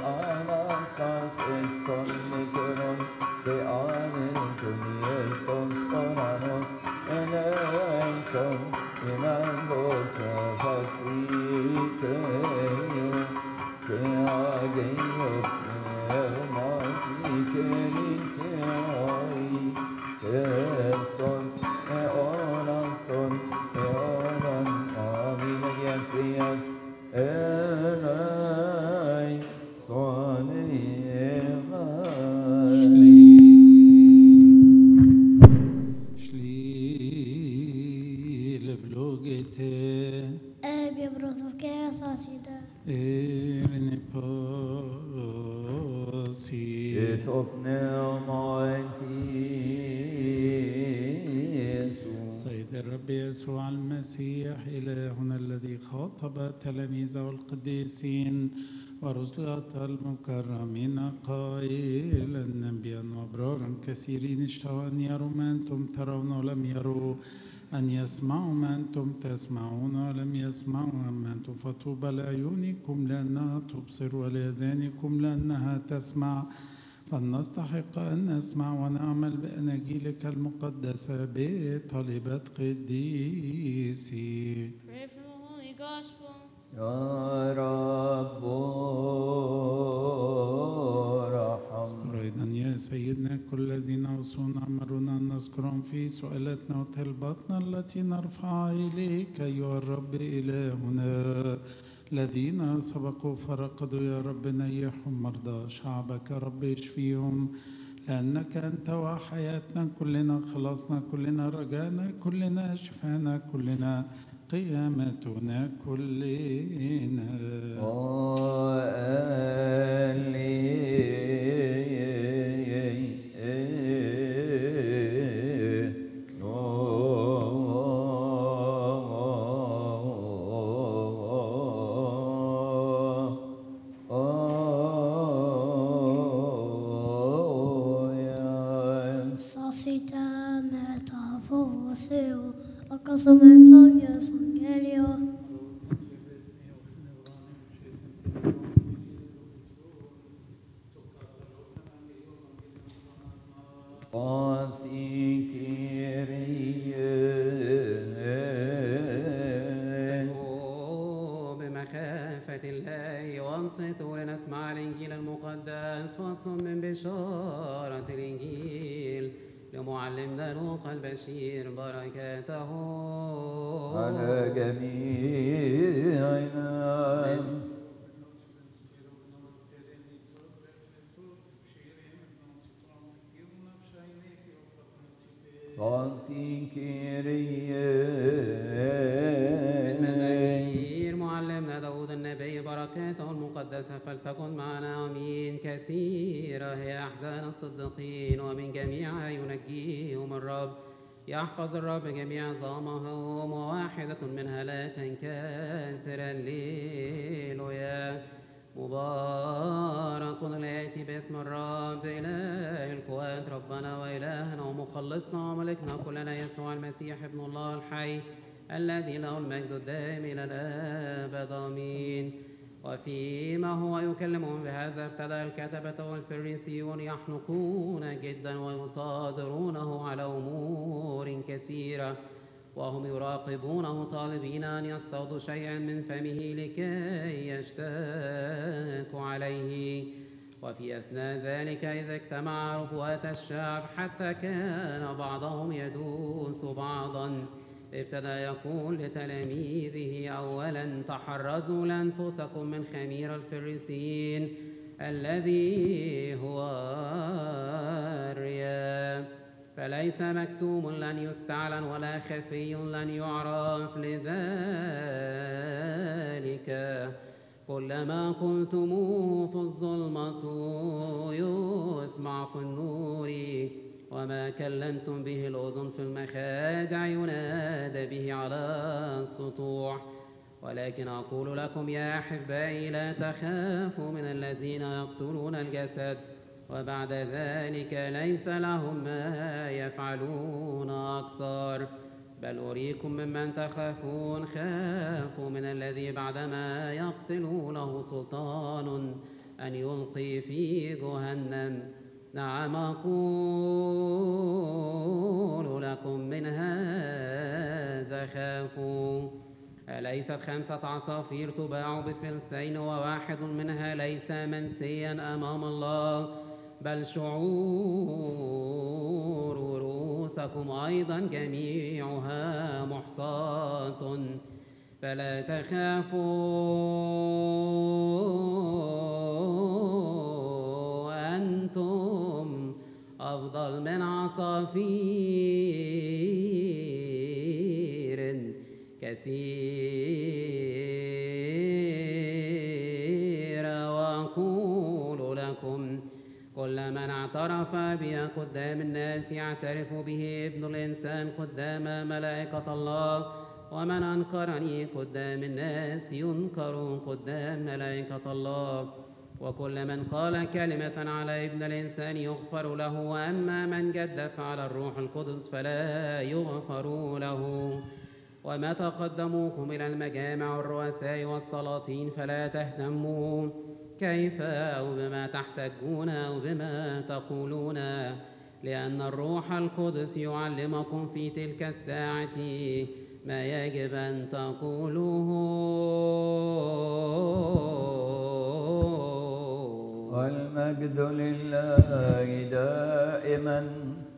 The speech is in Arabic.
سيد الرب يسوع المسيح إلهنا الذي خاطب تلاميذه القديسين ورسله المكرمين قائلا أنبياء وأبرارا كثيرين اشتهوا أن يروا ما أنتم ترون ولم يروا، أن يسمعوا ما أنتم تسمعون ولم يسمعوا، أما أنتم فطوبى لعيونكم لأنها تبصر ولآذانكم لأنها تسمع، فلنستحق أن نسمع ونعمل بأناجيلك المقدسة بطلبة قديسي. Pray for the Holy Gospel. يا رب اذكر أيضا يا سيدنا كل الذين أوصونا أمرونا أن نذكرهم في سؤالاتنا وطلباتنا التي نرفعها إليك أيها الرب إلهنا. الذين سبقوا فرقدوا يا رب نيحهم، مرضى شعبك يا رب اشفيهم، لأنك أنت وحياتنا كلنا، خلاصنا كلنا، رجانا كلنا، شفانا كلنا، قيامتنا كلنا. بمخافة الله وانصتوا لنسمع الإنجيل المقدس. فصل من بشارة الإنجيل لمعلمنا لوقا البشير، بركاته على جميعنا. المزامير معلمنا داود النبي، بركاته المقدسة فلتكن معنا آمين. كثيرة هي أحزان الصديقين ومن جميعها ينجيهم الرب. يحفظ الرب جميع عظامهم وواحدة منها لا تنكسر. هللويا. مبارك الآتي باسم الرب إله القوات، ربنا وإلهنا ومخلصنا وملكنا كلنا يسوع المسيح ابن الله الحي، الذي له المجد الدائم إلى الأبد آمين. وفيما هو يكلمهم بهذا ابتدأ الكتبة والفريسيون يحنقون جدا ويصادرونه على أمور كثيرة، وهم يراقبونه طالبين أن يصطادوا شيئا من فمه لكي يشتاكوا عليه. وفي أثناء ذلك إذا اجتمع ربوات الشعب حتى كان بعضهم يدوس بعضا، ابتدأ يقول لتلاميذه أولا: تحرزوا لأنفسكم من خمير الفريسيين الذي هو الرياء، فليس مكتوم لن يستعلن ولا خفي لن يعرف. لذلك كلما قلتموه في الظلمة يسمع في النور، وما كلمتم به الأذن في المخادع ينادى به على السطوح. ولكن أقول لكم يا أحبائي، لا تخافوا من الذين يقتلون الجسد وبعد ذلك ليس لهم ما يفعلون أكثر، بل أريكم ممن تخافون. خافوا من الذي بعدما يقتل له سلطان أن يلقي في جهنم. نعم أقول لكم من هذا خافوا. أليست 5 عصافير تباع بفلسين وواحد منها ليس منسيا أمام الله؟ بل شعور رؤوسكم أيضا جميعها محصاة. فلا تخافوا، أنتم أفضل من عصافير كثيرة. وأقول لكم كل من اعترف بي قدام الناس يعترف به ابن الإنسان قدام ملائكة الله، ومن أنكرني قدام الناس ينكر قدام ملائكة الله. وكل من قال كلمة على ابن الإنسان يغفر له، وأما من جدف على الروح القدس فلا يغفر له. ومتى قدموكم إلى المجامع والرؤساء والسلاطين فلا تهتموا كيف أو بما تحتجون أو بما تقولون، لأن الروح القدس يعلمكم في تلك الساعة ما يجب أن تقولوه. والمجد لله دائما